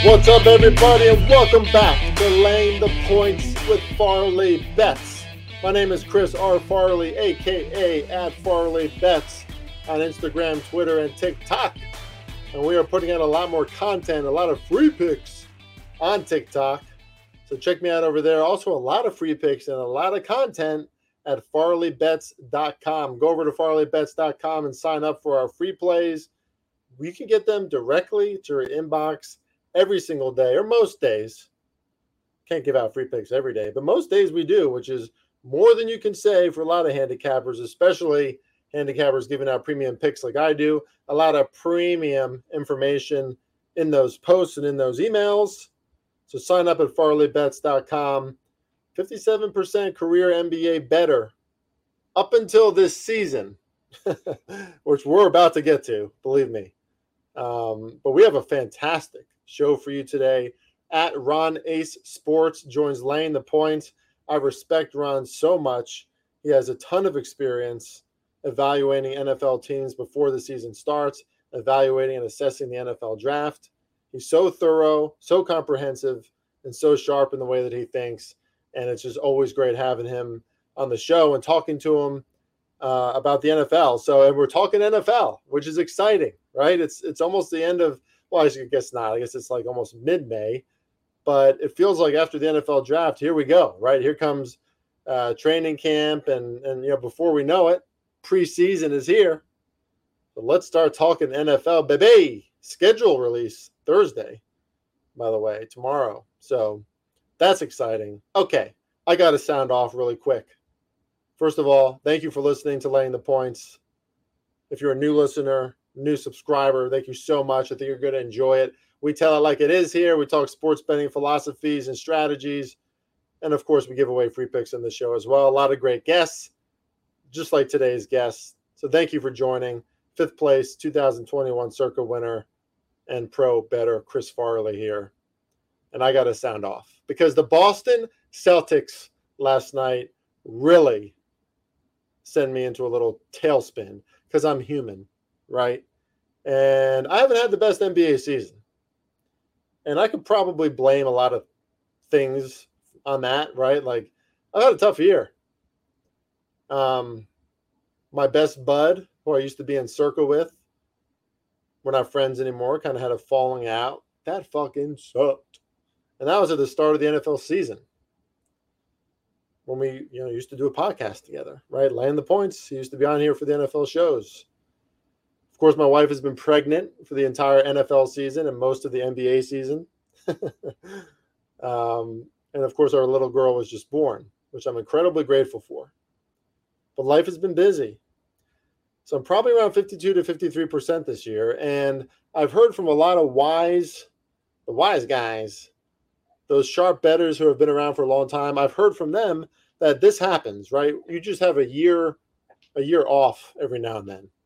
What's up, everybody, and welcome back to Laying the Points with Farley Bets. My name is Chris R. Farley, a.k.a. at Farley Bets on Instagram, Twitter, and TikTok. And we are putting out a lot more content, a lot of free picks on TikTok. So check me out over there. Also, a lot of free picks and a lot of content at farleybets.com. Go over to farleybets.com and sign up for our free plays. You can get them directly to your inbox every single day, or most days. Can't give out free picks every day, but most days we do, which is more than you can say for a lot of handicappers, especially handicappers giving out premium picks like I do. A lot of premium information in those posts and in those emails. So sign up at farleybets.com. 57% career NBA better up until this season, which we're about to get to, believe me. But we have a fantastic show for you today. At Ron Ace Sports joins Laying the Points. I respect Ron so much. He has a ton of experience evaluating NFL teams before the season starts, evaluating and assessing the NFL draft. He's so thorough, so comprehensive, and so sharp in the way that he thinks. And it's just always great having him on the show and talking to him about the NFL. And we're talking NFL, which is exciting, right? It's almost the end of, well, I guess not. I guess it's like almost mid-May, but it feels like after the NFL draft, here we go, right? Here comes training camp, and before we know it, preseason is here. So let's start talking NFL, baby. Schedule release Thursday, by the way, tomorrow. So that's exciting. Okay, I got to sound off really quick. First of all, thank you for listening to Laying the Points. If you're a new listener, new subscriber, thank you so much. I think you're going to enjoy it. We tell it like it is here. We talk sports betting philosophies and strategies. And, of course, we give away free picks on the show as well. A lot of great guests, just like today's guest. So thank you for joining. 5th place, 2021 Circa winner and pro bettor Chris Farley here. And I got to sound off because the Boston Celtics last night really send me into a little tailspin because I'm human, right? And I haven't had the best NBA season. And I could probably blame a lot of things on that, right? Like, I've had a tough year. My best bud, who I used to be in Circa with, we're not friends anymore, kind of had a falling out. That fucking sucked. And that was at the start of the NFL season, when we used to do a podcast together, right? Laying the Points. He used to be on here for the NFL shows. Of course, my wife has been pregnant for the entire NFL season and most of the NBA season. And of course, our little girl was just born, which I'm incredibly grateful for. But life has been busy. So I'm probably around 52 to 53% this year. And I've heard from a lot of the wise guys, those sharp bettors who have been around for a long time. I've heard from them that this happens, right? You just have a year off every now and then.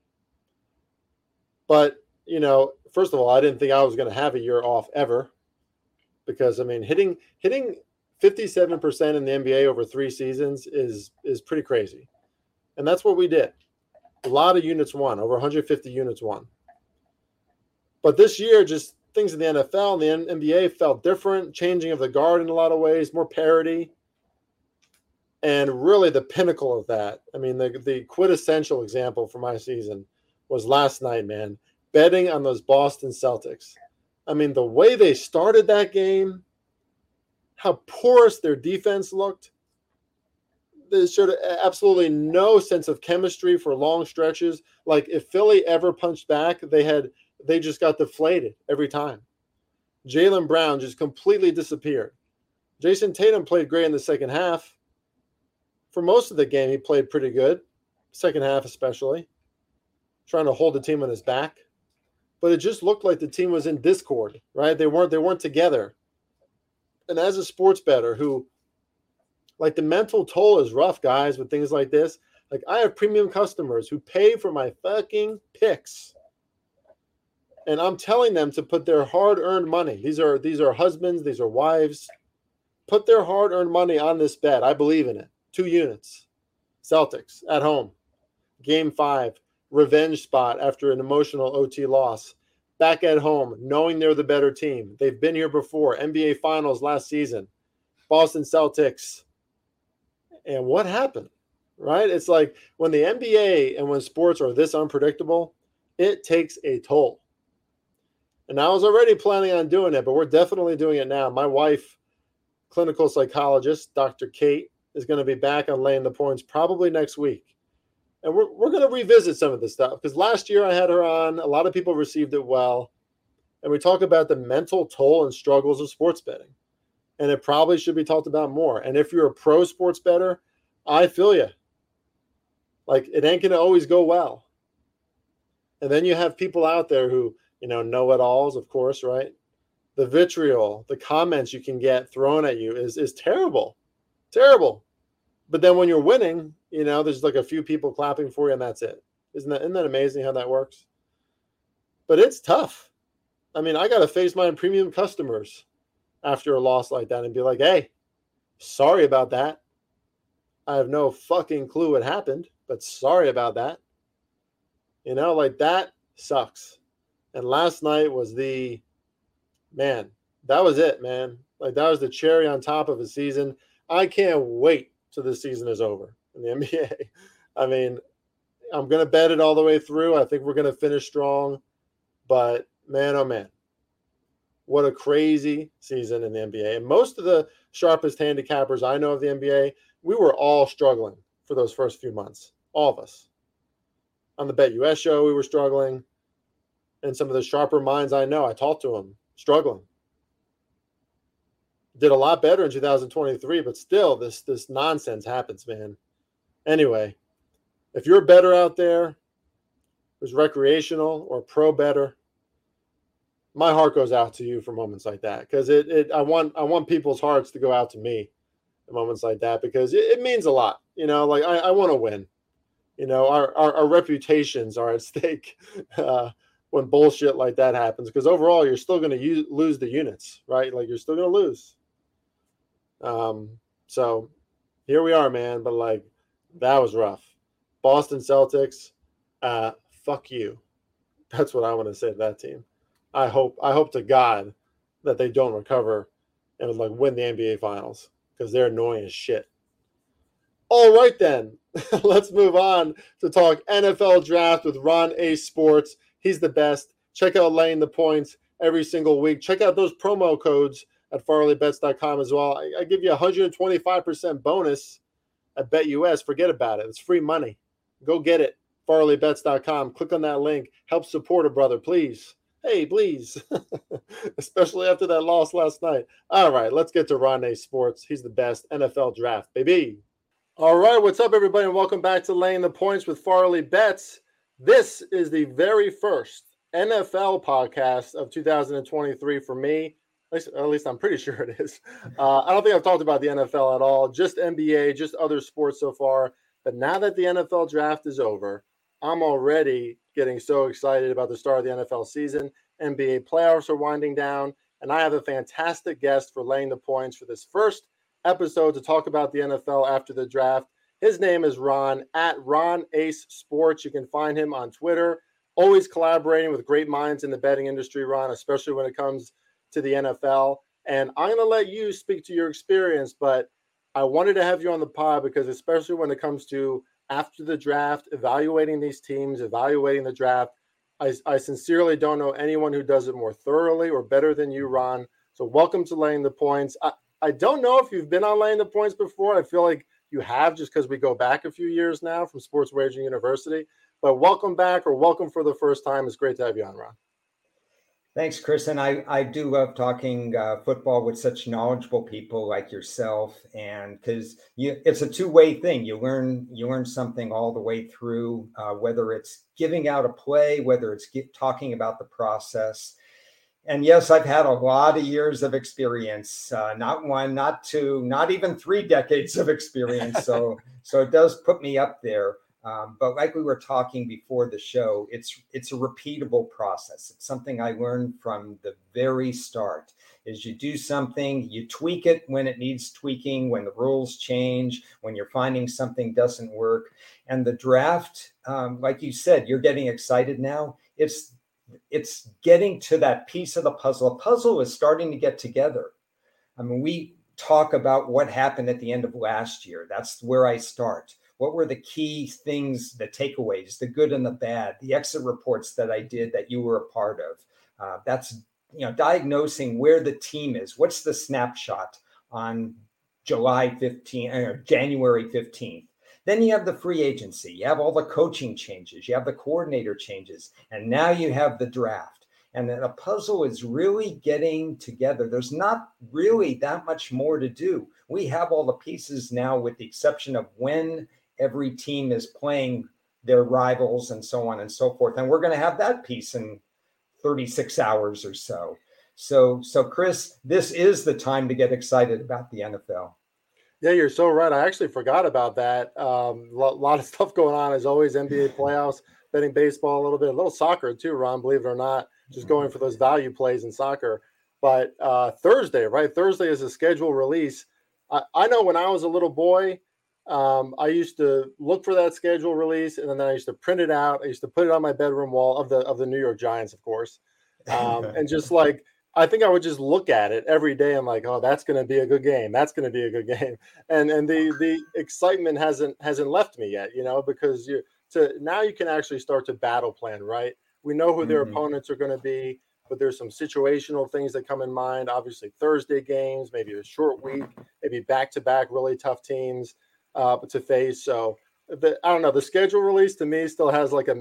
But, first of all, I didn't think I was going to have a year off ever because, hitting 57% in the NBA over 3 seasons is pretty crazy. And that's what we did. A lot of units won, over 150 units won. But this year, just things in the NFL and the NBA felt different, changing of the guard in a lot of ways, more parity. And really the pinnacle of that, the quintessential example for my season was last night, man, betting on those Boston Celtics. The way they started that game, how porous their defense looked. They showed absolutely no sense of chemistry for long stretches. Like if Philly ever punched back, they just got deflated every time. Jaylen Brown just completely disappeared. Jason Tatum played great in the second half. For most of the game, he played pretty good. Second half especially. Trying to hold the team on his back. But it just looked like the team was in discord, right? They weren't together. And as a sports bettor who, like, the mental toll is rough, guys, with things like this. Like, I have premium customers who pay for my fucking picks. And I'm telling them to put their hard-earned money. These are husbands, these are wives. Put their hard-earned money on this bet. I believe in it. 2 units. Celtics at home. Game 5. Revenge spot after an emotional OT loss. back at home, knowing they're the better team. They've been here before, NBA Finals last season, Boston Celtics. And what happened, right? It's like when the NBA and when sports are this unpredictable, it takes a toll. And I was already planning on doing it, but we're definitely doing it now. My wife, clinical psychologist, Dr. Kate, is going to be back on Laying the Points probably next week. And we're going to revisit some of this stuff because last year I had her on. A lot of people received it well. And we talk about the mental toll and struggles of sports betting. And it probably should be talked about more. And if you're a pro sports bettor, I feel you. Like, it ain't going to always go well. And then you have people out there who, know-it-alls, of course, right? The vitriol, the comments you can get thrown at you is terrible. Terrible. But then when you're winning, there's like a few people clapping for you and that's it. Isn't that amazing how that works? But it's tough. I mean, I got to face my premium customers after a loss like that and be like, hey, sorry about that. I have no fucking clue what happened, but sorry about that. Like that sucks. And last night was that was it, man. Like that was the cherry on top of a season. I can't wait till this season is over in the NBA. I mean, I'm going to bet it all the way through. I think we're going to finish strong. But man, oh man, what a crazy season in the NBA. And most of the sharpest handicappers I know of the NBA, we were all struggling for those first few months. All of us. On the BetUS show, we were struggling. And some of the sharper minds I know, I talked to them, struggling. Did a lot better in 2023, but still, this nonsense happens, man. Anyway, if you're a bettor out there who's recreational or pro bettor, my heart goes out to you for moments like that because I want people's hearts to go out to me in moments like that because it means a lot. Like I want to win. Our reputations are at stake when bullshit like that happens because overall you're still going to lose the units, right? Like you're still going to lose. So here we are, man. But like that was rough. Boston Celtics, fuck you. That's what I want to say to that team. I hope to God that they don't recover and like win the NBA Finals because they're annoying as shit. All right, then. Let's move on to talk NFL draft with Ron Ace Sports. He's the best. Check out Laying the Points every single week. Check out those promo codes at FarleyBets.com as well. I give you 125% bonus at BetUS. Forget about it. It's free money. Go get it. FarleyBets.com. Click on that link. Help support a brother, please. Hey, please. Especially after that loss last night. All right, let's get to Ron Ace Sports. He's the best. NFL draft, baby. All right, what's up, everybody, and welcome back to Laying the Points with Farley Bets. This is the very first NFL podcast of 2023 for me. At least I'm pretty sure it is. I don't think I've talked about the NFL at all, just NBA, just other sports so far. But now that the NFL draft is over, I'm already getting so excited about the start of the NFL season. NBA playoffs are winding down, and I have a fantastic guest for Laying the Points for this first episode to talk about the NFL after the draft. His name is Ron, at Ron Ace Sports. You can find him on Twitter. Always collaborating with great minds in the betting industry, Ron, especially when it comes to the NFL. And I'm going to let you speak to your experience, but I wanted to have you on the pod because especially when it comes to after the draft, evaluating these teams, evaluating the draft, I sincerely don't know anyone who does it more thoroughly or better than you, Ron. So welcome to Laying the Points. I don't know if you've been on Laying the Points before. I feel like you have just because we go back a few years now from Sports Wagering University. But welcome back or welcome for the first time. It's great to have you on, Ron. Thanks, Chris. And I do love talking football with such knowledgeable people like yourself. And because it's a two-way thing. You learn something all the way through, whether it's giving out a play, whether it's talking about the process. And yes, I've had a lot of years of experience, not one, not two, not even 3 decades of experience. So it does put me up there. But like we were talking before the show, it's a repeatable process. It's something I learned from the very start. Is you do something, you tweak it when it needs tweaking, when the rules change, when you're finding something doesn't work. And the draft, like you said, you're getting excited now. It's it's getting to that piece of the puzzle. The puzzle is starting to get together. I mean, we talk about what happened at the end of last year. That's where I start. What were the key things, the takeaways, the good and the bad, the exit reports that I did that you were a part of? That's, diagnosing where the team is. What's the snapshot on July 15th or January 15th? Then you have the free agency. You have all the coaching changes. You have the coordinator changes. And now you have the draft. And then the puzzle is really getting together. There's not really that much more to do. We have all the pieces now, with the exception of when every team is playing their rivals and so on and so forth. And we're going to have that piece in 36 hours or so. So Chris, this is the time to get excited about the NFL. Yeah, you're so right. I actually forgot about that. A lot of stuff going on, as always. NBA playoffs, betting baseball a little soccer too, Ron, believe it or not, just going for those value plays in soccer. But Thursday, right? Thursday is a schedule release. I know when I was a little boy, I used to look for that schedule release, and then I used to print it out. I used to put it on my bedroom wall of the New York Giants, of course. And just like, I think I would just look at it every day and like, oh, that's going to be a good game. That's going to be a good game. And the excitement hasn't left me yet, because now you can actually start to battle plan, right? We know who their opponents are going to be, but there's some situational things that come in mind. Obviously Thursday games, maybe a short week, maybe back-to-back really tough teams to face. So I don't know, the schedule release to me still has like a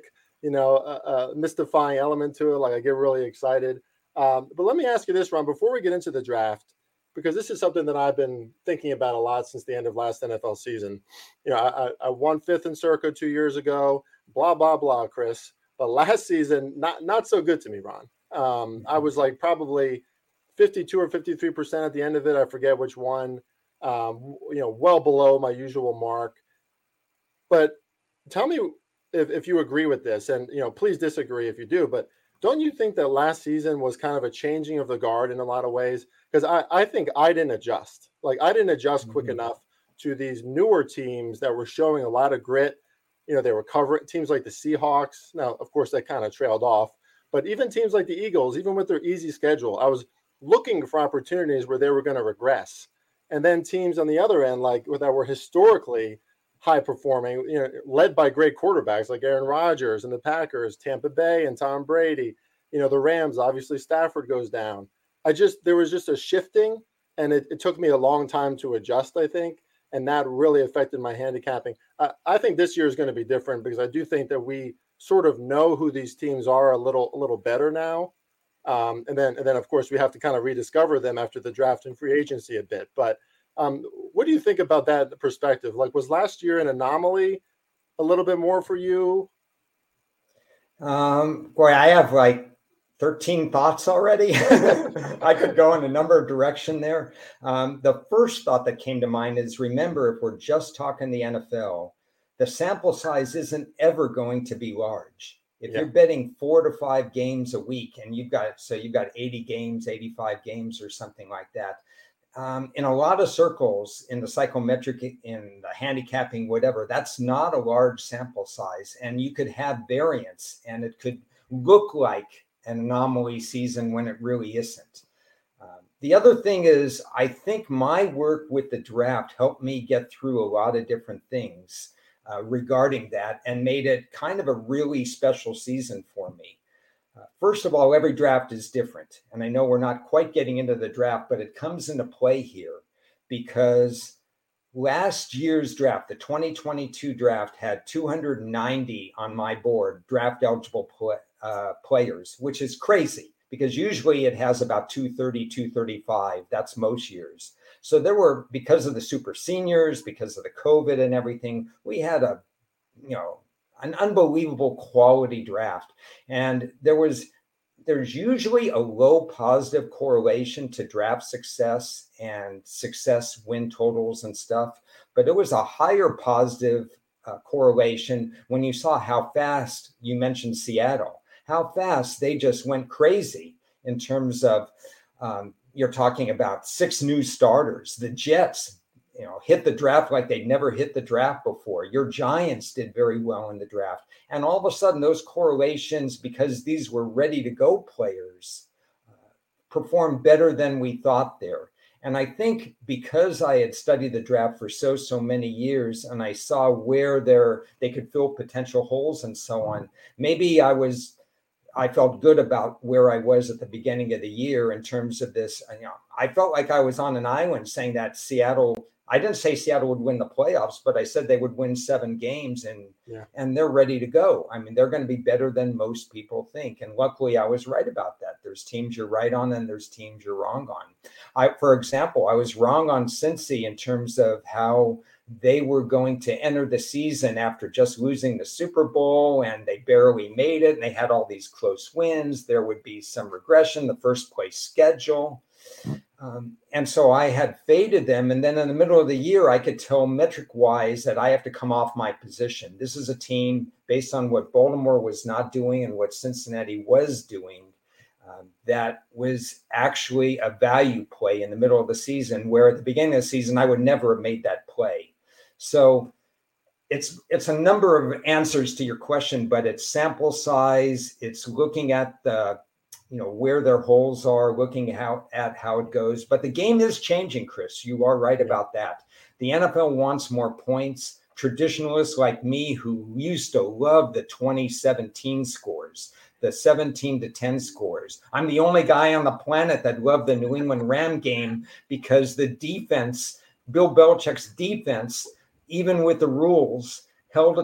mystifying element to it. Like I get really excited. But let me ask you this, Ron, before we get into the draft, because this is something that I've been thinking about a lot since the end of last NFL season. I won fifth in Circa 2 years ago, blah, blah, blah, Chris. But last season, not so good to me, Ron. I was like probably 52 or 53% at the end of it. I forget which one, well below my usual mark. But tell me if you agree with this, and, please disagree if you do, but don't you think that last season was kind of a changing of the guard in a lot of ways? Because I think I didn't adjust. Like I didn't adjust quick enough to these newer teams that were showing a lot of grit. They were covering teams like the Seahawks. Now, of course, they kind of trailed off. But even teams like the Eagles, even with their easy schedule, I was looking for opportunities where they were going to regress. And then teams on the other end, like that were historically high performing, led by great quarterbacks like Aaron Rodgers and the Packers, Tampa Bay and Tom Brady, the Rams, obviously Stafford goes down. There was just a shifting, and it took me a long time to adjust, I think. And that really affected my handicapping. I think this year is going to be different because I do think that we sort of know who these teams are a little better now. And then of course we have to kind of rediscover them after the draft and free agency a bit. But what do you think about that perspective? Like, was last year an anomaly a little bit more for you? Boy, I have like 13 thoughts already. I could go in a number of directions there. The first thought that came to mind is, remember, if we're just talking the NFL, the sample size isn't ever going to be large. If you're betting 4 to 5 games a week and you've got 80 games, 85 games or something like that, in a lot of circles, in the psychometric, in the handicapping, whatever, that's not a large sample size. And you could have variance and it could look like an anomaly season when it really isn't. The other thing is, I think my work with the draft helped me get through a lot of different things regarding that and made it kind of a really special season for me. First of all, every draft is different. And I know we're not quite getting into the draft, but it comes into play here because last year's draft, the 2022 draft, had 290 on my board, draft eligible players, which is crazy because usually it has about 230, 235. That's most years. So there were, because of the super seniors, because of the COVID and everything, we had an unbelievable quality draft. And there's usually a low positive correlation to draft success and success win totals and stuff, but it was a higher positive correlation when you saw how fast, you mentioned Seattle, how fast they just went crazy in terms of, you're talking about 6 new starters. The Jets, hit the draft like they'd never hit the draft before. Your Giants did very well in the draft. And all of a sudden, those correlations, because these were ready to go players, performed better than we thought there. And I think because I had studied the draft for so many years and I saw where they could fill potential holes and so on, maybe I felt good about where I was at the beginning of the year in terms of this. I felt like I was on an island saying that I didn't say Seattle would win the playoffs, but I said they would win 7 games and they're ready to go. I mean, they're going to be better than most people think. And luckily I was right about that. There's teams you're right on and there's teams you're wrong on. For example, I was wrong on Cincy in terms of how they were going to enter the season after just losing the Super Bowl and they barely made it and they had all these close wins. There would be some regression, the first place schedule. And so I had faded them. And then in the middle of the year, I could tell metric wise that I have to come off my position. This is a team based on what Baltimore was not doing and what Cincinnati was doing. That was actually a value play in the middle of the season, where at the beginning of the season, I would never have made that play. So it's a number of answers to your question, but it's sample size. It's looking at where their holes are, looking at how it goes. But the game is changing, Chris. You are right about that. The NFL wants more points. Traditionalists like me who used to love the 2017 scores, the 17-10 scores. I'm the only guy on the planet that loved the New England Ram game because the defense, Bill Belichick's defense, even with the rules, held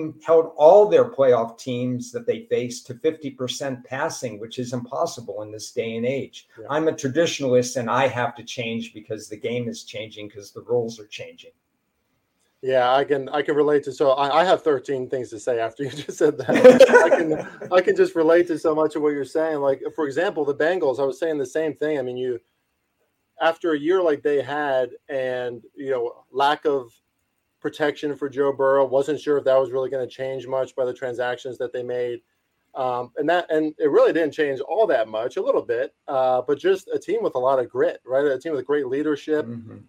all their playoff teams that they faced to 50% passing, which is impossible in this day and age. Yeah. I'm a traditionalist and I have to change because the game is changing because the rules are changing. Yeah, I can relate to. So I have 13 things to say after you just said that. I can just relate to so much of what you're saying. Like, for example, the Bengals, I was saying the same thing. I mean, after a year like they had and, lack of protection for Joe Burrow, wasn't sure if that was really going to change much by the transactions that they made. And it really didn't change all that much, a little bit, but just a team with a lot of grit, right? A team with great leadership,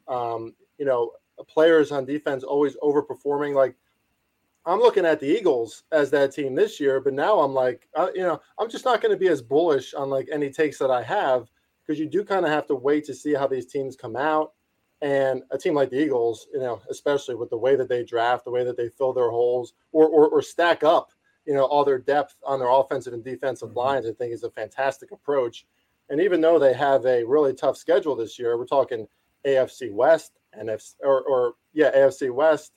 players on defense always overperforming. Like, I'm looking at the Eagles as that team this year, but now I'm like, I'm just not going to be as bullish on like any takes that I have, because you do kind of have to wait to see how these teams come out. And a team like the Eagles, especially with the way that they draft, the way that they fill their holes or stack up, all their depth on their offensive and defensive lines, I think is a fantastic approach. And even though they have a really tough schedule this year, we're talking AFC West, AFC West,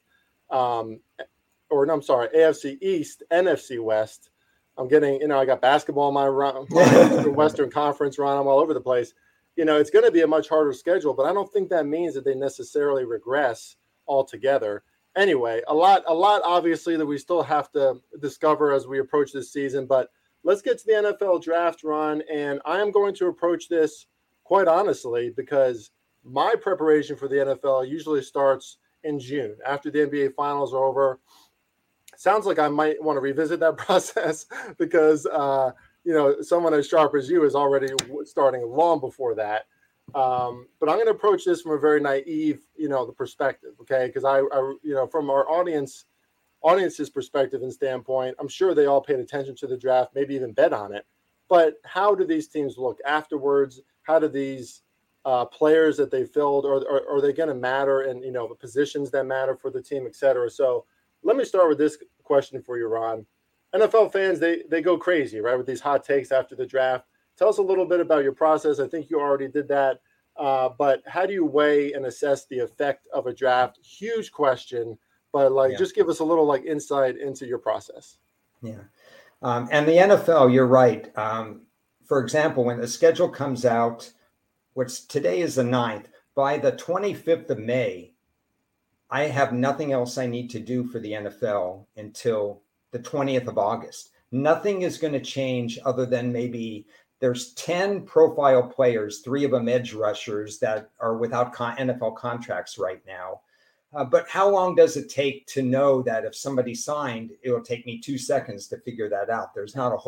AFC East, NFC West. I'm getting, I got basketball in my Western Conference run. I'm all over the place. It's going to be a much harder schedule, but I don't think that means that they necessarily regress altogether. Anyway, a lot obviously that we still have to discover as we approach this season, but let's get to the NFL draft run. And I am going to approach this quite honestly, because my preparation for the NFL usually starts in June after the NBA finals are over. Sounds like I might want to revisit that process because, someone as sharp as you is already starting long before that. But I'm going to approach this from a very naive, the perspective. Okay. Because I from our audience's perspective and standpoint, I'm sure they all paid attention to the draft, maybe even bet on it. But how do these teams look afterwards? How do these players that they filled, are they going to matter, and the positions that matter for the team, et cetera? So let me start with this question for you, Ron. NFL fans, they go crazy, right, with these hot takes after the draft. Tell us a little bit about your process. I think you already did that. But how do you weigh and assess the effect of a draft? Huge question, but just give us a little insight into your process. Yeah. And the NFL, you're right. For example, when the schedule comes out, which today is the 9th, by the 25th of May, I have nothing else I need to do for the NFL until the 20th of August. Nothing is going to change other than maybe there's 10 profile players, 3 of them edge rushers that are without NFL contracts right now. But how long does it take to know that if somebody signed, it'll take me 2 seconds to figure that out? There's not a whole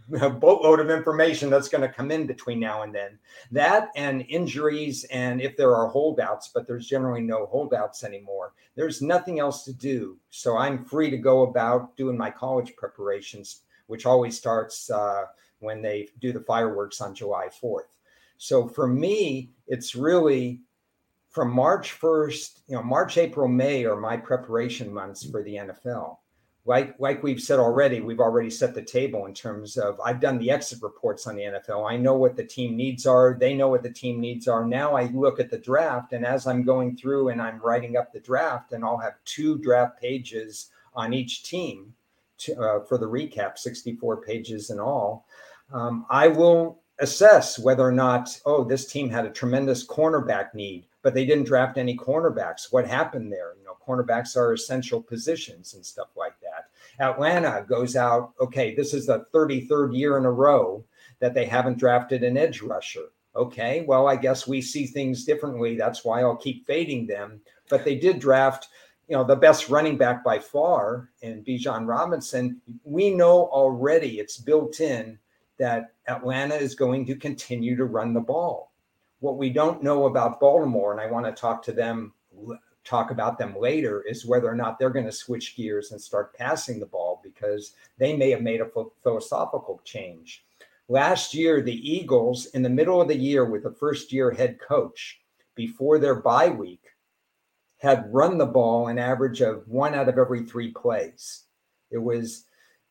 a boatload of information that's going to come in between now and then. That and injuries, and if there are holdouts, but there's generally no holdouts anymore. There's nothing else to do. So I'm free to go about doing my college preparations, which always starts when they do the fireworks on July 4th. So for me, it's really from March 1st, March, April, May are my preparation months for the NFL. Like we've said already, we've already set the table in terms of, I've done the exit reports on the NFL. I know what the team needs are. They know what the team needs are. Now I look at the draft, and as I'm going through and I'm writing up the draft, and I'll have 2 draft pages on each team for the recap, 64 pages in all. I will assess whether or not, this team had a tremendous cornerback need, but they didn't draft any cornerbacks. What happened there? Cornerbacks are essential positions and stuff like that. Atlanta goes out, okay, this is the 33rd year in a row that they haven't drafted an edge rusher. Okay, well, I guess we see things differently. That's why I'll keep fading them. But they did draft, the best running back by far in Bijan Robinson. We know already, it's built in, that Atlanta is going to continue to run the ball. What we don't know about Baltimore, and I want to talk about them later, is whether or not they're going to switch gears and start passing the ball, because they may have made a philosophical change. Last year, the Eagles, in the middle of the year with the first-year head coach, before their bye week, had run the ball an average of 1 out of every 3 plays. It was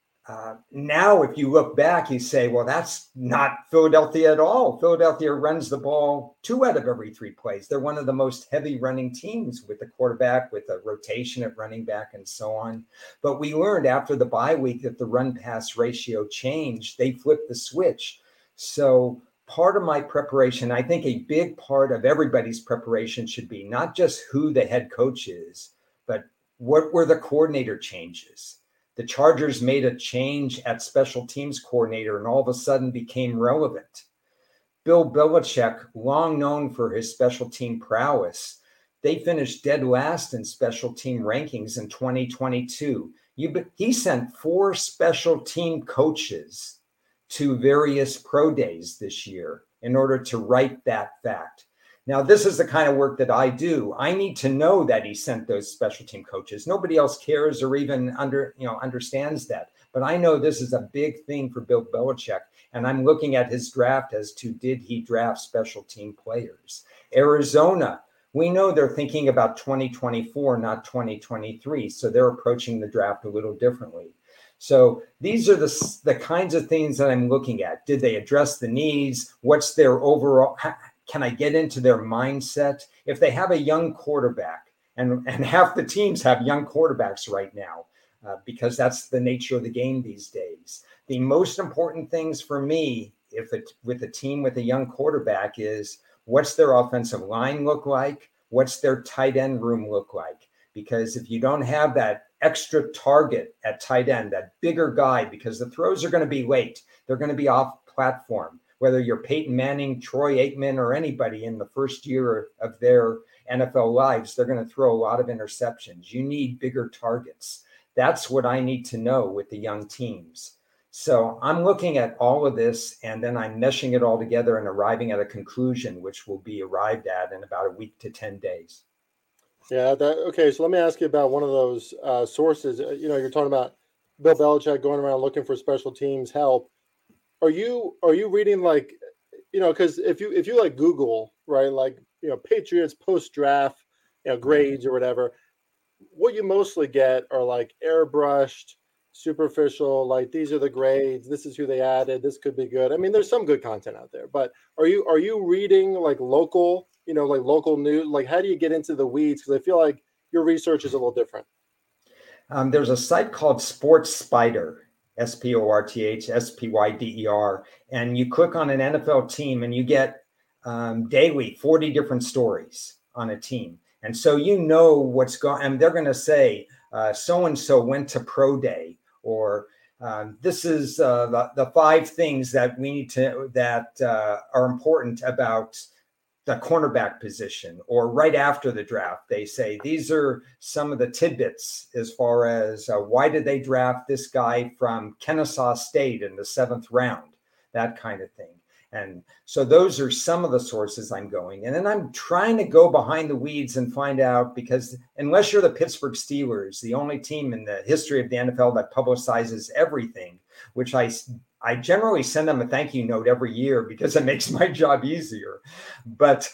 now, if you look back, you say, well, that's not Philadelphia at all. Philadelphia runs the ball 2 out of every 3 plays. They're one of the most heavy running teams with the quarterback, with a rotation at running back and so on. But we learned after the bye week that the run-pass ratio changed. They flipped the switch. So part of my preparation, I think a big part of everybody's preparation should be not just who the head coach is, but what were the coordinator changes. The Chargers made a change at special teams coordinator and all of a sudden became relevant. Bill Belichick, long known for his special team prowess, they finished dead last in special team rankings in 2022. He sent 4 special team coaches to various pro days this year in order to write that fact. Now, this is the kind of work that I do. I need to know that he sent those special team coaches. Nobody else cares or even understands that. But I know this is a big thing for Bill Belichick. And I'm looking at his draft as to, did he draft special team players? Arizona, we know they're thinking about 2024, not 2023. So they're approaching the draft a little differently. So these are the kinds of things that I'm looking at. Did they address the needs? What's their overall... Can I get into their mindset? If they have a young quarterback, and half the teams have young quarterbacks right now, because that's the nature of the game these days. The most important things for me, with a team with a young quarterback, is what's their offensive line look like? What's their tight end room look like? Because if you don't have that extra target at tight end, that bigger guy, because the throws are going to be late, they're going to be off platform. Whether you're Peyton Manning, Troy Aikman, or anybody in the first year of their NFL lives, they're going to throw a lot of interceptions. You need bigger targets. That's what I need to know with the young teams. So I'm looking at all of this, and then I'm meshing it all together and arriving at a conclusion, which will be arrived at in about a week to 10 days. Yeah. Okay. So let me ask you about one of those sources. You're talking about Bill Belichick going around looking for special teams help. Are you reading because if you like Google, right, Patriots post-draft, grades or whatever, what you mostly get are like airbrushed, superficial, like these are the grades, this is who they added, this could be good. I mean, there's some good content out there, but are you reading like local, local news? Like, how do you get into the weeds? Because I feel like your research is a little different. There's a site called Sports Spider. SPORTH, SPYDER, and you click on an NFL team and you get daily 40 different stories on a team. And so what's going, and they're going to say, so-and-so went to pro day, or this is the 5 things that we need to, that are important about the cornerback position, or right after the draft, they say, these are some of the tidbits as far as why did they draft this guy from Kennesaw State in the 7th round, that kind of thing. And so those are some of the sources I'm going. And then I'm trying to go behind the weeds and find out, because unless you're the Pittsburgh Steelers, the only team in the history of the NFL that publicizes everything, which I generally send them a thank you note every year because it makes my job easier. But,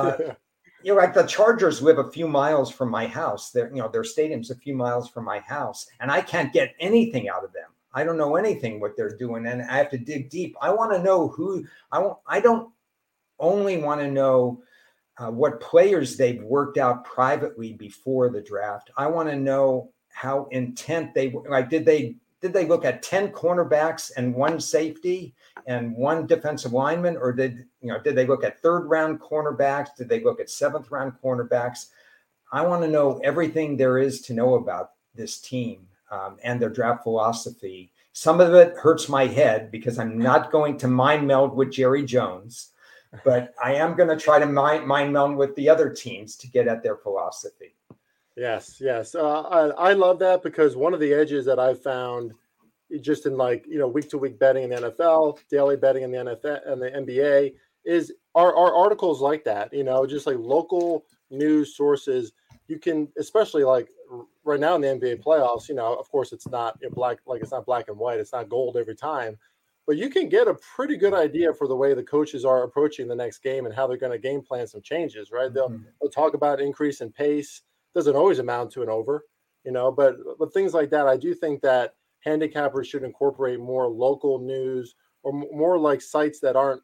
like the Chargers live a few miles from my house. Their stadium's a few miles from my house, and I can't get anything out of them. I don't know anything what they're doing, and I have to dig deep. I want to know who. I don't only want to know what players they've worked out privately before the draft. I want to know how intent they were. Like, did they look at 10 cornerbacks and 1 safety and 1 defensive lineman, or did they look at 3rd round cornerbacks? Did they look at 7th round cornerbacks? I want to know everything there is to know about this team. And their draft philosophy. Some of it hurts my head because I'm not going to mind meld with Jerry Jones, but I am going to try to mind meld with the other teams to get at their philosophy. Yes. I love that, because one of the edges that I found just in week-to-week betting in the NFL, daily betting in the NFL and the NBA is our articles like that, just like local news sources. You can, especially like right now in the NBA playoffs, of course it's not black, like it's not black and white, it's not gold every time, but you can get a pretty good idea for the way the coaches are approaching the next game and how they're going to game plan some changes, right? They'll talk about increase in pace. Doesn't always amount to an over, but things like that. I do think that handicappers should incorporate more local news, or more like sites that aren't,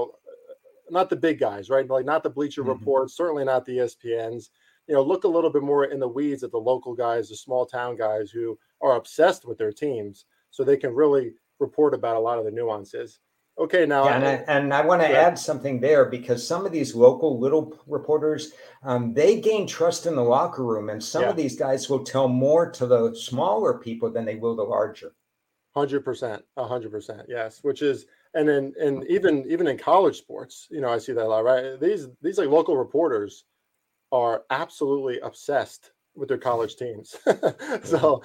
not the big guys, right? Like not the Bleacher Reports, certainly not the ESPNs. Look a little bit more in the weeds at the local guys, the small town guys who are obsessed with their teams, so they can really report about a lot of the nuances. Okay, now. Yeah, and I want to add something there, because some of these local little reporters, they gain trust in the locker room, and some of these guys will tell more to the smaller people than they will the larger. 100%, yes. Which is, and even in college sports, I see that a lot, right? These like local reporters are absolutely obsessed with their college teams. So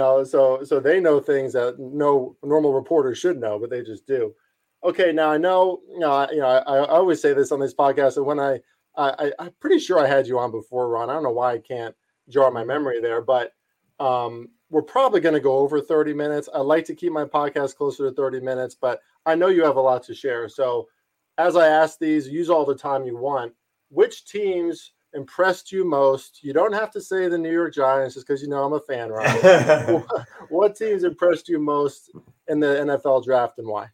they know things that no normal reporter should know, but they just do. Okay, now I know, I always say this on this podcast, and when I'm pretty sure I had you on before, Ron. I don't know why I can't jar my memory there, but we're probably going to go over 30 minutes. I like to keep my podcast closer to 30 minutes, but I know you have a lot to share. So as I ask these, use all the time you want. Which teams impressed you most? You don't have to say the New York Giants, just because I'm a fan, Ron. What teams impressed you most in the NFL draft, and why?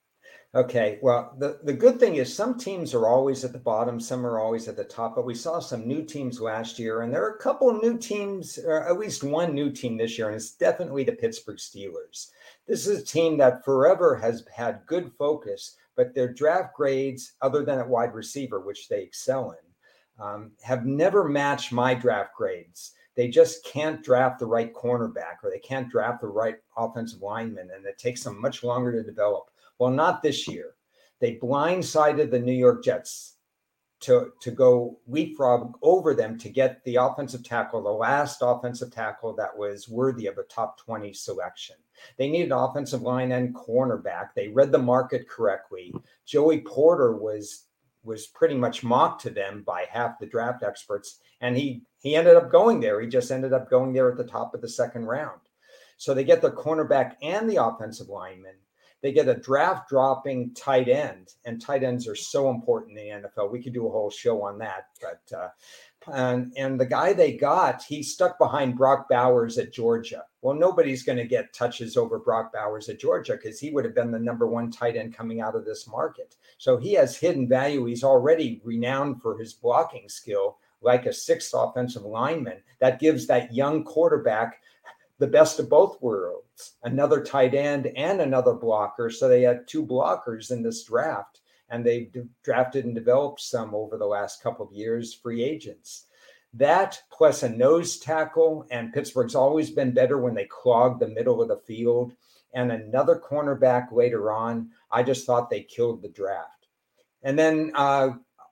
Okay, well, the good thing is some teams are always at the bottom, some are always at the top, but we saw some new teams last year, and there are a couple of new teams, or at least one new team this year, and it's definitely the Pittsburgh Steelers. This is a team that forever has had good focus, but their draft grades, other than at wide receiver, which they excel in, have never matched my draft grades. They just can't draft the right cornerback, or they can't draft the right offensive lineman, and it takes them much longer to develop. Well, not this year. They blindsided the New York Jets to go leapfrog over them to get the offensive tackle, the last offensive tackle that was worthy of a top 20 selection. They needed offensive line and cornerback. They read the market correctly. Joey Porter was pretty much mocked to them by half the draft experts, and he ended up going there. He just ended up going there at the top of the 2nd round. So they get the cornerback and the offensive lineman. They get a draft dropping tight end, and tight ends are so important in the NFL. We could do a whole show on that, but and the guy they got, he stuck behind Brock Bowers at Georgia. Well, nobody's going to get touches over Brock Bowers at Georgia, because he would have been the number 1 tight end coming out of this market. So he has hidden value. He's already renowned for his blocking skill, like a 6th offensive lineman. That gives that young quarterback the best of both worlds, another tight end and another blocker. So they had 2 blockers in this draft, and they've drafted and developed some over the last couple of years, free agents. That plus a nose tackle, and Pittsburgh's always been better when they clog the middle of the field, and another cornerback later on. I just thought they killed the draft. And then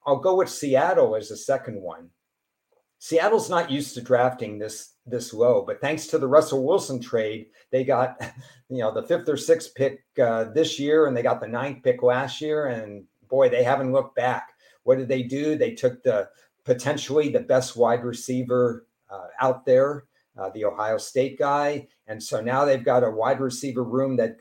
I'll go with Seattle as the second one. Seattle's not used to drafting this low, but thanks to the Russell Wilson trade, they got the 5th or 6th pick this year, and they got the 9th pick last year, and boy, they haven't looked back. What did they do? They took potentially the best wide receiver out there, the Ohio State guy, and so now they've got a wide receiver room that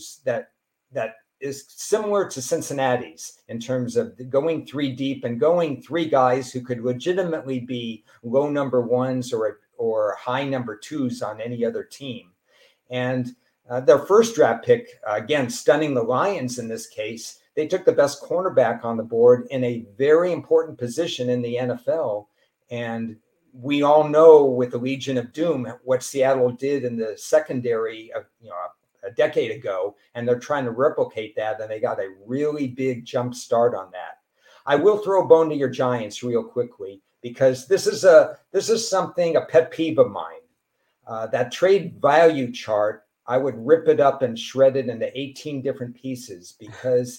is similar to Cincinnati's in terms of going 3 deep and going 3 guys who could legitimately be low number 1s or high number 2s on any other team. And their first draft pick, again, stunning the Lions in this case, they took the best cornerback on the board in a very important position in the NFL. And we all know with the Legion of Doom what Seattle did in the secondary of, a decade ago, and they're trying to replicate that, and they got a really big jump start on that. I will throw a bone to your Giants real quickly, because this is a pet peeve of mine. That trade value chart, I would rip it up and shred it into 18 different pieces, because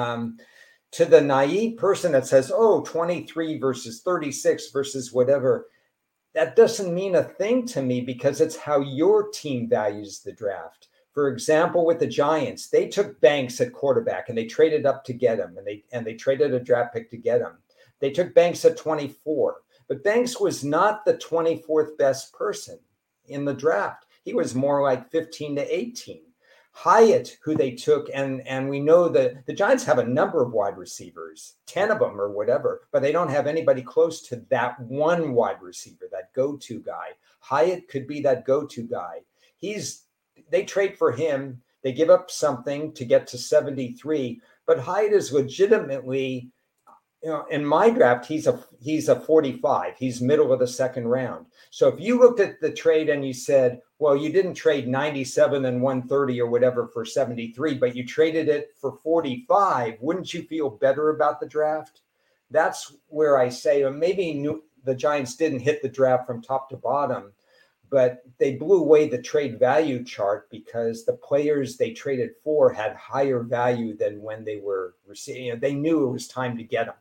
to the naive person that says, 23 versus 36 versus whatever, that doesn't mean a thing to me, because it's how your team values the draft. For example, with the Giants, they took Banks at quarterback and they traded up to get him, and they traded a draft pick to get him. They took Banks at 24, but Banks was not the 24th best person in the draft. He was more like 15 to 18. Hyatt, who they took, and we know that the Giants have a number of wide receivers, 10 of them or whatever, but they don't have anybody close to that one wide receiver, that go-to guy. Hyatt could be that go-to guy. They trade for him. They give up something to get to 73, but Hyatt is legitimately, in my draft, he's a 45. He's middle of the second round. So if you looked at the trade and you said, well, you didn't trade 97 and 130 or whatever for 73, but you traded it for 45, wouldn't you feel better about the draft? That's where I say, or maybe the Giants didn't hit the draft from top to bottom, but they blew away the trade value chart because the players they traded for had higher value than when they were receiving. They knew it was time to get them.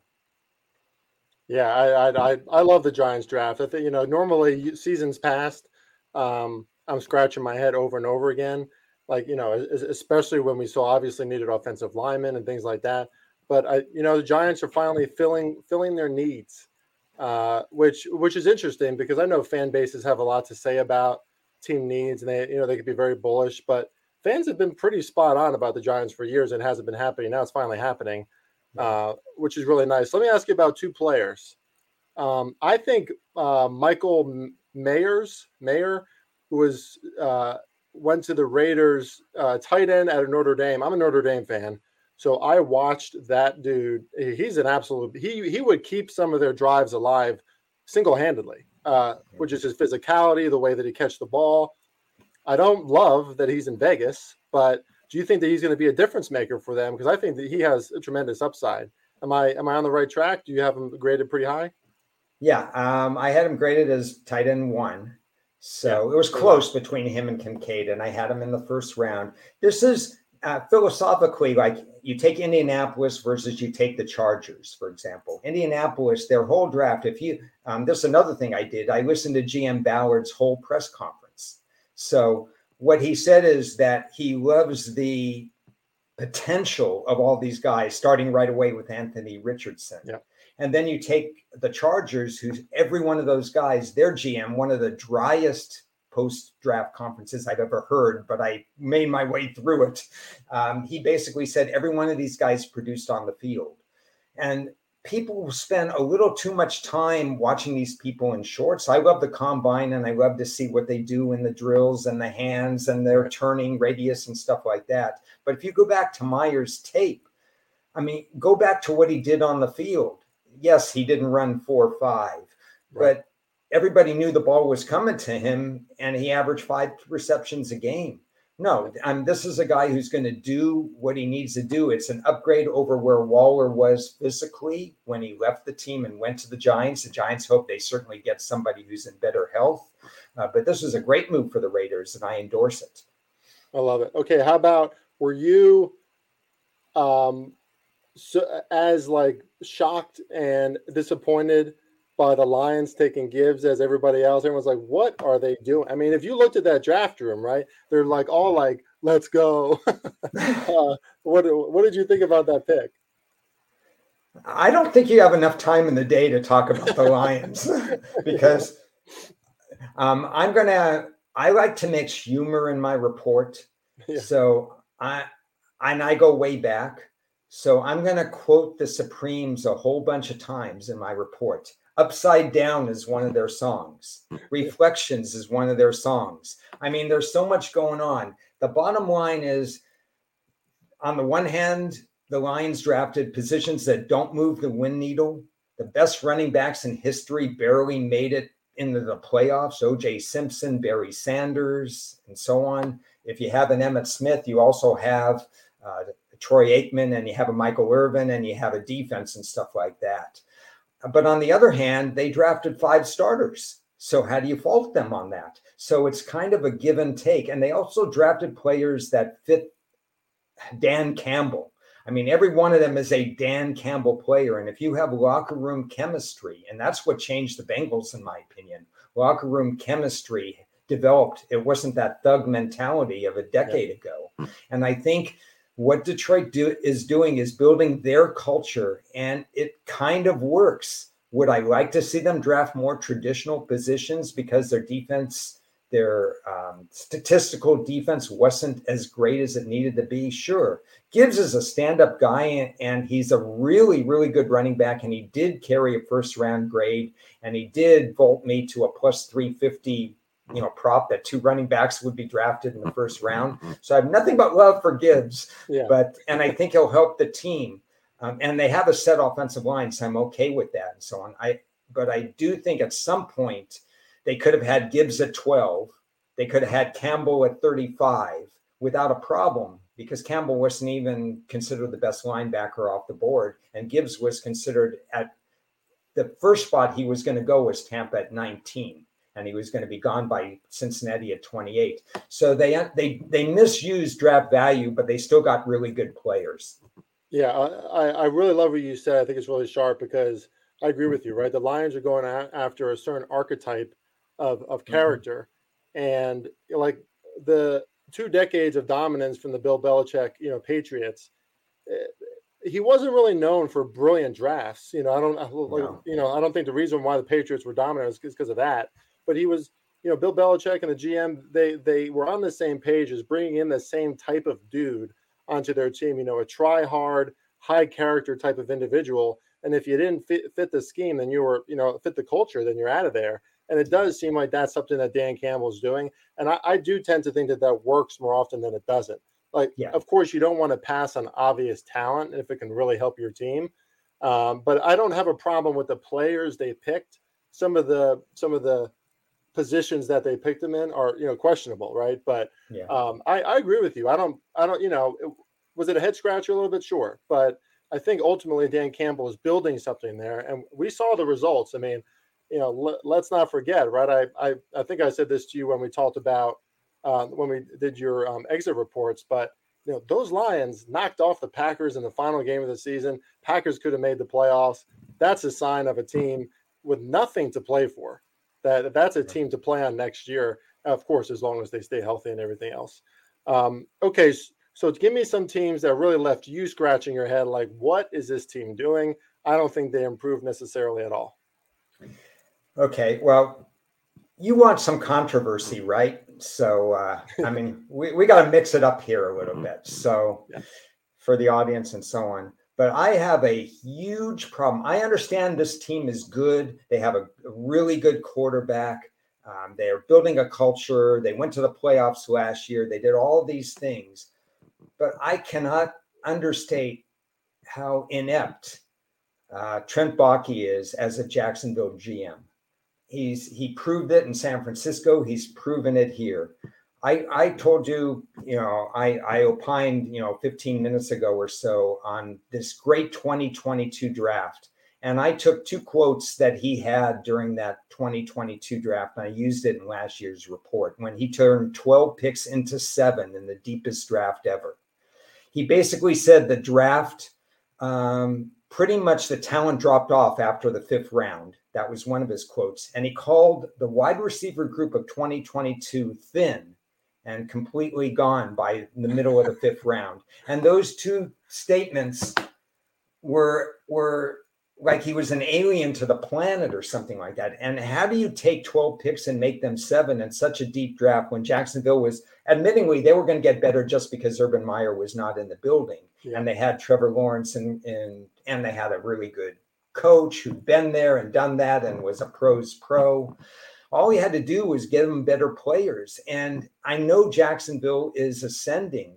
Yeah, I love the Giants draft. I think, normally seasons past, I'm scratching my head over and over again, especially when we saw obviously needed offensive linemen and things like that. But the Giants are finally filling their needs, which is interesting, because I know fan bases have a lot to say about team needs, and they could be very bullish, but fans have been pretty spot on about the Giants for years, and it hasn't been happening. Now it's finally happening, which is really nice. Let me ask you about 2 players. I think Michael Mayer, who went to the Raiders, tight end at Notre Dame. I'm a Notre Dame fan, so I watched that dude. He's an absolute. He would keep some of their drives alive single-handedly, which is his physicality, the way that he catches the ball. I don't love that he's in Vegas, but do you think that he's going to be a difference maker for them? Because I think that he has a tremendous upside. Am I on the right track? Do you have him graded pretty high? Yeah, I had him graded as tight end 1. So it was close between him and Kincaid, and I had him in the first round. This is philosophically like you take Indianapolis versus you take the Chargers, for example. Indianapolis, their whole draft, this is another thing I did. I listened to GM Ballard's whole press conference. So what he said is that he loves the potential of all these guys, starting right away with Anthony Richardson. Yeah. And then you take the Chargers, who's every one of those guys, their GM, one of the driest post-draft conferences I've ever heard, but I made my way through it. He basically said every one of these guys produced on the field. And people spend a little too much time watching these people in shorts. I love the combine, and I love to see what they do in the drills and the hands and their turning radius and stuff like that. But if you go back to Meyer's tape, go back to what he did on the field. Yes, he didn't run 4.5, but everybody knew the ball was coming to him, and he averaged 5 receptions a game. No, this is a guy who's going to do what he needs to do. It's an upgrade over where Waller was physically when he left the team and went to the Giants. The Giants hope they certainly get somebody who's in better health. But this was a great move for the Raiders, and I endorse it. I love it. Okay, how about, were you as like shocked and disappointed by the Lions taking Gibbs as everybody else? Everyone's like, what are they doing? I mean, if you looked at that draft room, right, they're like all like, let's go. What did you think about that pick? I don't think you have enough time in the day to talk about the Lions because I like to mix humor in my report. Yeah. So I go way back. So I'm going to quote the Supremes a whole bunch of times in my report. Upside Down is one of their songs. Reflections is one of their songs. I mean, there's so much going on. The bottom line is, on the one hand, the Lions drafted positions that don't move the win needle. The best running backs in history barely made it into the playoffs. O.J. Simpson, Barry Sanders, and so on. If you have an Emmitt Smith, you also have Troy Aikman, and you have a Michael Irvin, and you have a defense and stuff like that. But on the other hand, they drafted 5 starters. So how do you fault them on that? So it's kind of a give and take. And they also drafted players that fit Dan Campbell. I mean, every one of them is a Dan Campbell player. And if you have locker room chemistry, and that's what changed the Bengals, in my opinion, locker room chemistry developed. It wasn't that thug mentality of a decade ago. And I think what Detroit is doing is building their culture, and it kind of works. Would I like to see them draft more traditional positions because their defense, their statistical defense wasn't as great as it needed to be? Sure. Gibbs is a stand-up guy, and he's a really, really good running back, and he did carry a first-round grade, and he did vault me to a plus 350 prop that 2 running backs would be drafted in the first round. So I have nothing but love for Gibbs, and I think he'll help the team. And they have a set offensive line, so I'm okay with that and so on. But I do think at some point they could have had Gibbs at 12. They could have had Campbell at 35 without a problem, because Campbell wasn't even considered the best linebacker off the board. And Gibbs was considered at the first spot he was going to go was Tampa at 19. And he was going to be gone by Cincinnati at 28. So they misused draft value, but they still got really good players. Yeah, I really love what you said. I think it's really sharp, because I agree with you, right? The Lions are going after a certain archetype of character. And like the 2 decades of dominance from the Bill Belichick, Patriots, he wasn't really known for brilliant drafts. I don't think the reason why the Patriots were dominant is because of that. But he was, Bill Belichick and the GM, they were on the same page as bringing in the same type of dude onto their team, a try-hard, high-character type of individual. And if you didn't fit the scheme, then you were, fit the culture, then you're out of there. And it does seem like that's something that Dan Campbell's doing. And I do tend to think that works more often than it doesn't. Of course, you don't want to pass on obvious talent if it can really help your team. But I don't have a problem with the players they picked. Some of the positions that they picked them in are, questionable, right? But I agree with you. I don't, was it a head scratcher a little bit? Sure. But I think ultimately Dan Campbell is building something there, and we saw the results. I mean, let's not forget, right? I think I said this to you when we talked about, when we did your exit reports, but those Lions knocked off the Packers in the final game of the season. Packers could have made the playoffs. That's a sign of a team with nothing to play for. That's a team to play on next year, of course, as long as they stay healthy and everything else. Okay, so give me some teams that really left you scratching your head, like, what is this team doing? I don't think they improved necessarily at all. Okay, well, you want some controversy, right? So, I mean, we got to mix it up here a little bit. So for the audience and so on. But I have a huge problem. I understand this team is good. They have a really good quarterback. They are building a culture. They went to the playoffs last year. They did all these things. But I cannot understate how inept Trent Baalke is as a Jacksonville GM. He proved it in San Francisco. He's proven it here. I told you, I opined, 15 minutes ago or so on this great 2022 draft. And I took 2 quotes that he had during that 2022 draft, and I used it in last year's report when he turned 12 picks into 7 in the deepest draft ever. He basically said the draft pretty much the talent dropped off after the 5th round. That was one of his quotes. And he called the wide receiver group of 2022 thin and completely gone by the middle of the 5th round. And those two statements were like he was an alien to the planet or something like that. And how do you take 12 picks and make them 7 in such a deep draft when Jacksonville was, admittingly, they were going to get better just because Urban Meyer was not in the building. Yeah. And they had Trevor Lawrence and they had a really good coach who'd been there and done that and was a pro's pro. All he had to do was get them better players. And I know Jacksonville is ascending,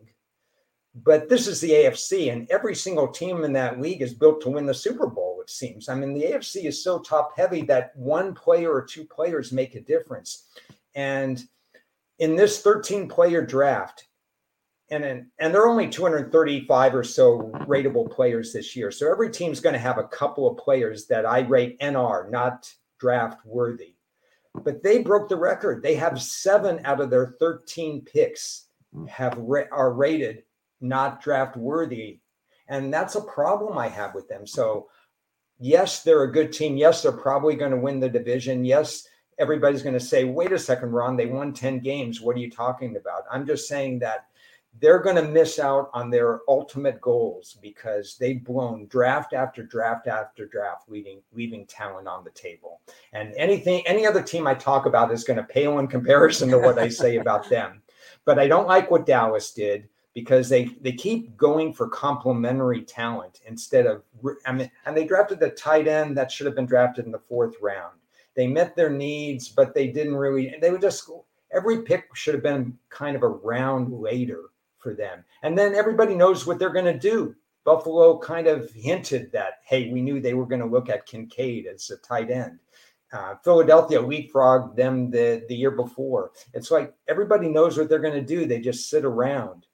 but this is the AFC, and every single team in that league is built to win the Super Bowl, it seems. I mean, the AFC is so top heavy that one player or two players make a difference. And in this 13-player draft, and there are only 235 or so rateable players this year. So every team's going to have a couple of players that I rate NR, not draft worthy. But they broke the record. They have 7 out of their 13 picks are rated not draft worthy. And that's a problem I have with them. So yes, they're a good team. Yes, they're probably going to win the division. Yes, everybody's going to say, wait a second, Ron, they won 10 games. What are you talking about? I'm just saying that they're going to miss out on their ultimate goals because they've blown draft after draft after draft, leaving talent on the table. And any other team I talk about is going to pale in comparison to what I say about them. But I don't like what Dallas did because they keep going for complementary talent instead of, and they drafted the tight end that should have been drafted in the 4th round. They met their needs, but they didn't really, they would just, every pick should have been kind of a round later for them. And then everybody knows what they're going to do. Buffalo kind of hinted that, hey, we knew they were going to look at Kincaid as a tight end. Philadelphia leapfrogged them the year before. It's like everybody knows what they're going to do. They just sit around.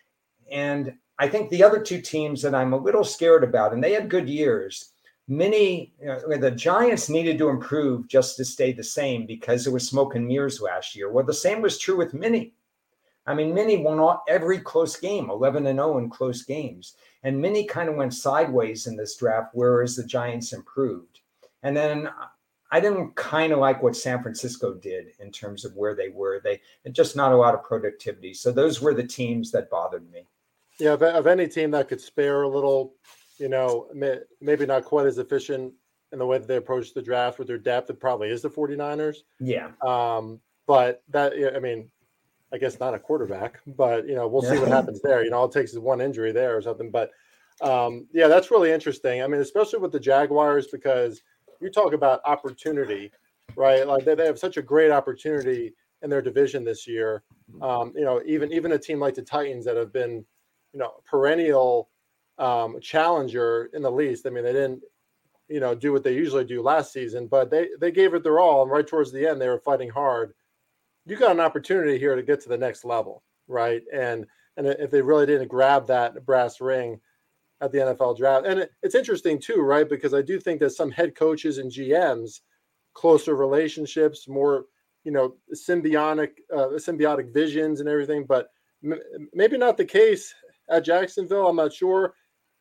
And I think the other two teams that I'm a little scared about, and they had good years, the Giants needed to improve just to stay the same because it was smoke and mirrors last year. Well, the same was true with Minnie. I mean, Minnie won every close game, 11-0 in close games. And Minnie kind of went sideways in this draft, whereas the Giants improved. And then I didn't kind of like what San Francisco did in terms of where they were. They just not a lot of productivity. So those were the teams that bothered me. Yeah, of any team that could spare a little, maybe not quite as efficient in the way that they approach the draft with their depth, it probably is the 49ers. Yeah. But that, I mean, I guess not a quarterback, but, we'll see what happens there. All it takes is one injury there or something. But, that's really interesting. I mean, especially with the Jaguars, because you talk about opportunity, right? Like they have such a great opportunity in their division this year. Even a team like the Titans that have been, perennial challenger in the least. I mean, they didn't, do what they usually do last season, but they gave it their all. And right towards the end, they were fighting hard. You got an opportunity here to get to the next level, right? And if they really didn't grab that brass ring at the NFL draft. And it's interesting too, right? Because I do think that some head coaches and GMs, closer relationships, more, symbiotic visions and everything, but maybe not the case at Jacksonville. I'm not sure.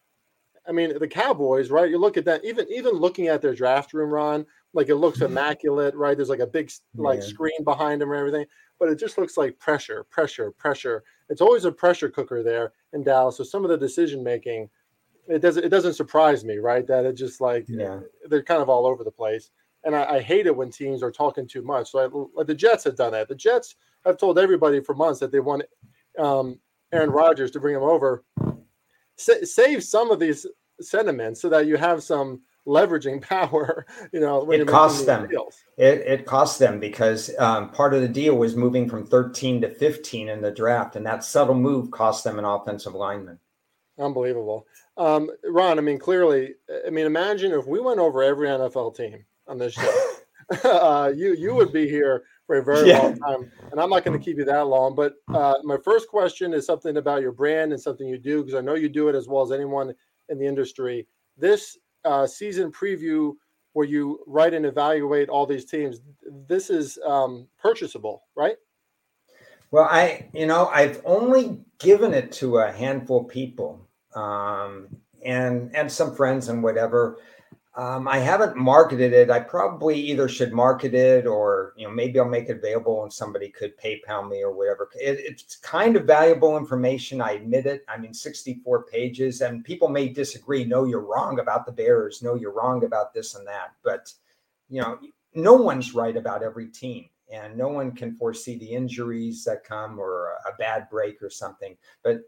I mean, the Cowboys, right? You look at that, even looking at their draft room, Ron, like it looks immaculate, right? There's like a big screen behind them and everything, but it just looks like pressure. It's always a pressure cooker there in Dallas. So some of the decision making, it doesn't surprise me, right? That it just they're kind of all over the place. And I hate it when teams are talking too much. So like the Jets have done that. The Jets have told everybody for months that they want Aaron Rodgers to bring him over. Save some of these sentiments so that you have some leveraging power. When it costs them. It costs them because part of the deal was moving from 13 to 15 in the draft, and that subtle move cost them an offensive lineman. Unbelievable. Ron, I mean, clearly, imagine if we went over every NFL team on this show. You would be here for a very long time, and I'm not going to keep you that long. But my first question is something about your brand and something you do, because I know you do it as well as anyone in the industry. This season preview where you write and evaluate all these teams, this is purchasable, right? Well, I've only given it to a handful of people. and some friends and whatever. I haven't marketed it. I probably either should market it or, maybe I'll make it available and somebody could PayPal me or whatever. It's kind of valuable information. I admit it. I mean, 64 pages, and people may disagree. No, you're wrong about the Bears. No, you're wrong about this and that. But, no one's right about every team, and no one can foresee the injuries that come or a bad break or something. But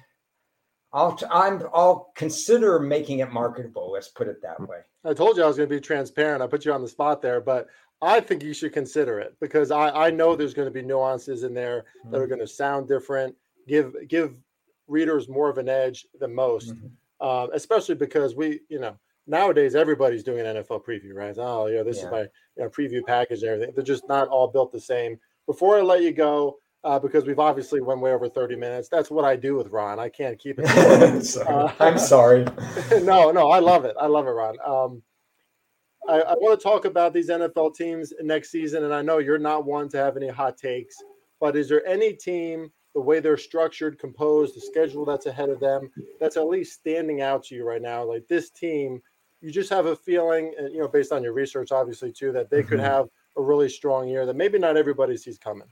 I'll consider making it marketable. Let's put it that way. I told you I was going to be transparent. I put you on the spot there, but I think you should consider it because I know there's going to be nuances in there that are going to sound different, give readers more of an edge than most, especially because nowadays everybody's doing an NFL preview, right? This is my preview package and everything. They're just not all built the same. Before I let you go, because we've obviously went way over 30 minutes. That's what I do with Ron. I can't keep it. I'm sorry. No, I love it. I love it, Ron. I want to talk about these NFL teams next season, and I know you're not one to have any hot takes, but is there any team, the way they're structured, composed, the schedule that's ahead of them, that's at least standing out to you right now? Like this team, you just have a feeling, based on your research, obviously, too, that they could have a really strong year that maybe not everybody sees coming.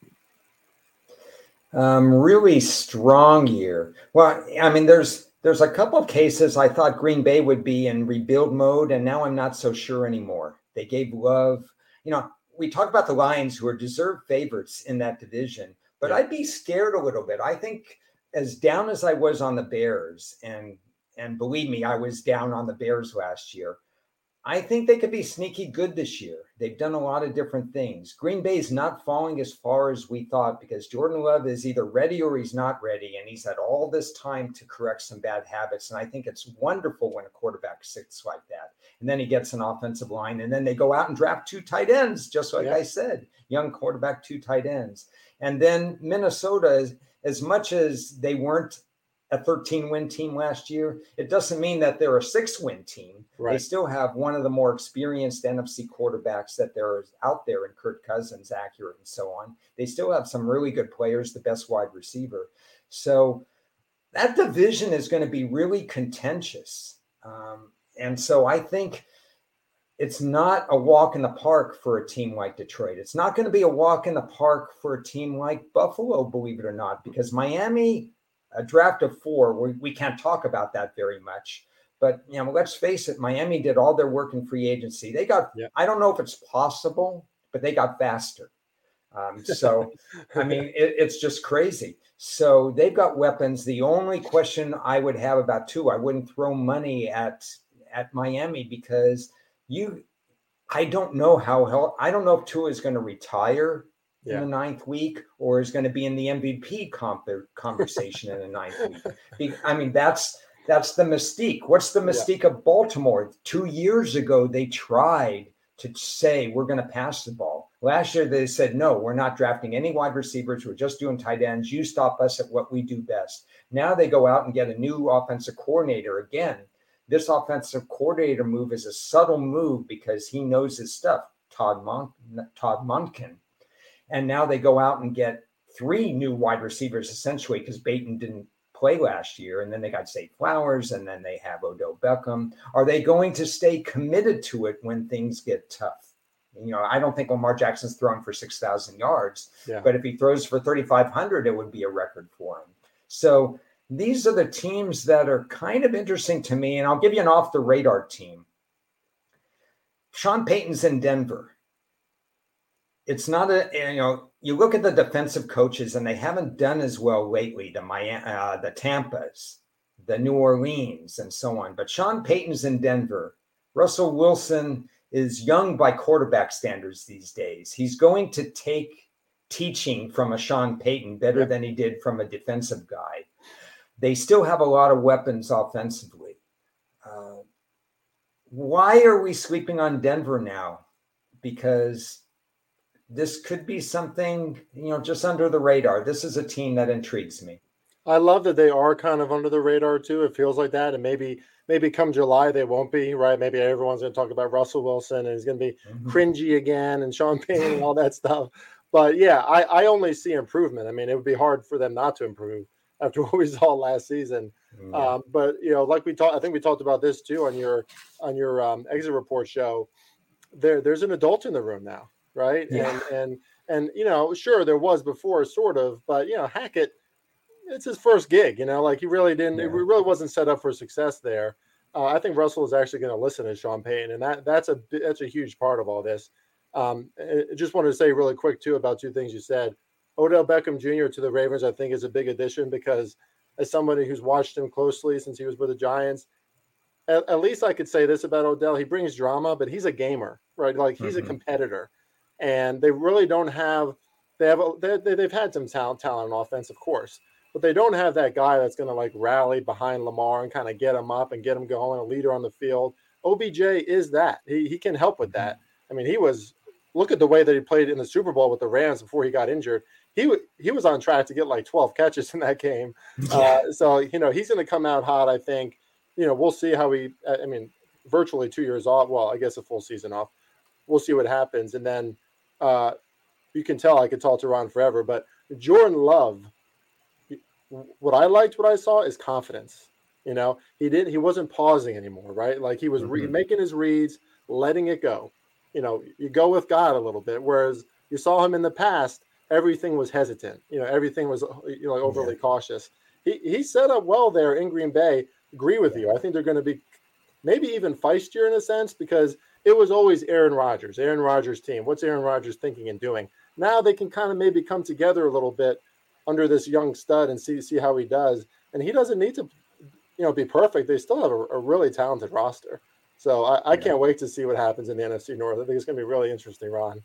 Really strong year. Well, I mean, there's a couple of cases I thought Green Bay would be in rebuild mode, and now I'm not so sure anymore. They gave Love. We talk about the Lions, who are deserved favorites in that division, but I'd be scared a little bit. I think as down as I was on the Bears, and believe me, I was down on the Bears last year, I think they could be sneaky good this year. They've done a lot of different things. Green Bay is not falling as far as we thought because Jordan Love is either ready or he's not ready. And he's had all this time to correct some bad habits. And I think it's wonderful when a quarterback sits like that. And then he gets an offensive line. And then they go out and draft 2 tight ends, just like I said, young quarterback, 2 tight ends. And then Minnesota, as much as they weren't a 13-win team last year, it doesn't mean that they're a 6-win team. Right. They still have one of the more experienced NFC quarterbacks that there is out there in Kirk Cousins, accurate and so on. They still have some really good players, the best wide receiver. So that division is going to be really contentious. And so I think it's not a walk in the park for a team like Detroit. It's not going to be a walk in the park for a team like Buffalo, believe it or not, because Miami, a draft of 4, we can't talk about that very much. But, let's face it, Miami did all their work in free agency. They got, I don't know if it's possible, but they got faster. So, I mean, it's just crazy. So they've got weapons. The only question I would have about Tua, I wouldn't throw money at Miami because I don't know I don't know if Tua is going to retire in the 9th week or is going to be in the MVP conversation in the 9th week. I mean, that's the mystique. What's the mystique of Baltimore? 2 years ago, they tried to say, we're going to pass the ball. Last year, they said, no, we're not drafting any wide receivers. We're just doing tight ends. You stop us at what we do best. Now they go out and get a new offensive coordinator. Again, this offensive coordinator move is a subtle move because he knows his stuff, Todd Monken. And now they go out and get 3 new wide receivers, essentially, because Bateman didn't play last year. And then they got Zay Flowers, and then they have Odell Beckham. Are they going to stay committed to it when things get tough? I don't think Lamar Jackson's throwing for 6,000 yards, but if he throws for 3,500, it would be a record for him. So these are the teams that are kind of interesting to me. And I'll give you an off-the-radar team. Sean Payton's in Denver. It's not you look at the defensive coaches and they haven't done as well lately, the Tampas, the New Orleans and so on. But Sean Payton's in Denver. Russell Wilson is young by quarterback standards these days. He's going to take teaching from a Sean Payton better than he did from a defensive guy. They still have a lot of weapons offensively. Why are we sleeping on Denver now? Because this could be something, just under the radar. This is a team that intrigues me. I love that they are kind of under the radar too. It feels like that. And maybe come July, they won't be, right? Maybe everyone's going to talk about Russell Wilson and he's going to be cringy again and Sean Payton and all that stuff. But I only see improvement. I mean, it would be hard for them not to improve. after what we saw last season. Yeah. But like I think we talked about this too on your exit report show. There's an adult in the room now, right? Yeah. And sure there was before, sort of, but Hackett, it's his first gig. Like he really didn't. It Yeah. really wasn't set up for success there. I think Russell is actually going to listen to Sean Payton, and that's a huge part of all this. I just wanted to say really quick too about two things you said. Odell Beckham Jr. to the Ravens, I think, is a big addition because as somebody who's watched him closely since he was with the Giants, at least I could say this about Odell: he brings drama, but he's a gamer, right? Like he's a competitor, and they really don't have. They've had some talent on offense, of course, but they don't have that guy that's going to like rally behind Lamar and kind of get him up and get him going, a leader on the field. OBJ is that. He can help with that. I mean, look at the way that he played in the Super Bowl with the Rams before he got injured. He was on track to get like 12 catches in that game. So he's going to come out hot, I think. We'll see how virtually 2 years off. Well, I guess a full season off. We'll see what happens. And then you can tell I could talk to Ron forever, but Jordan Love, what I saw is confidence. He wasn't pausing anymore, right? Like he was making his reads, letting it go. You go with God a little bit, whereas you saw him in the past, everything was hesitant. Everything was overly cautious. He set up well there in Green Bay. Agree with you. I think they're going to be maybe even feistier in a sense because it was always Aaron Rodgers' team. What's Aaron Rodgers thinking and doing? Now they can kind of maybe come together a little bit under this young stud and see how he does. And he doesn't need to, be perfect. They still have a really talented roster. So I can't wait to see what happens in the NFC North. I think it's going to be really interesting, Ron.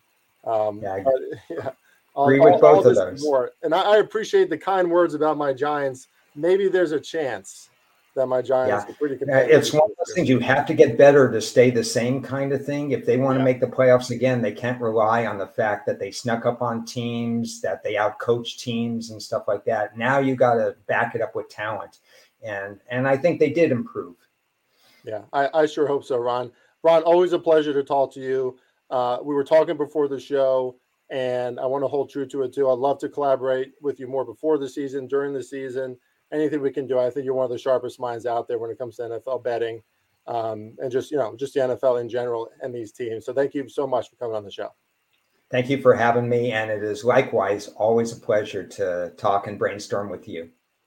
Agree with both of those. And I appreciate the kind words about my Giants. Maybe there's a chance that my Giants are pretty competitive. It's one of those things you have to get better to stay the same kind of thing. If they want to make the playoffs again, they can't rely on the fact that they snuck up on teams, that they outcoached teams and stuff like that. Now you got to back it up with talent. And I think they did improve. Yeah, I sure hope so, Ron. Ron, always a pleasure to talk to you. We were talking before the show, and I want to hold true to it too. I'd love to collaborate with you more before the season, during the season. Anything we can do. I think you're one of the sharpest minds out there when it comes to NFL betting, and just the NFL in general and these teams. So thank you so much for coming on the show. Thank you for having me, and it is likewise always a pleasure to talk and brainstorm with you.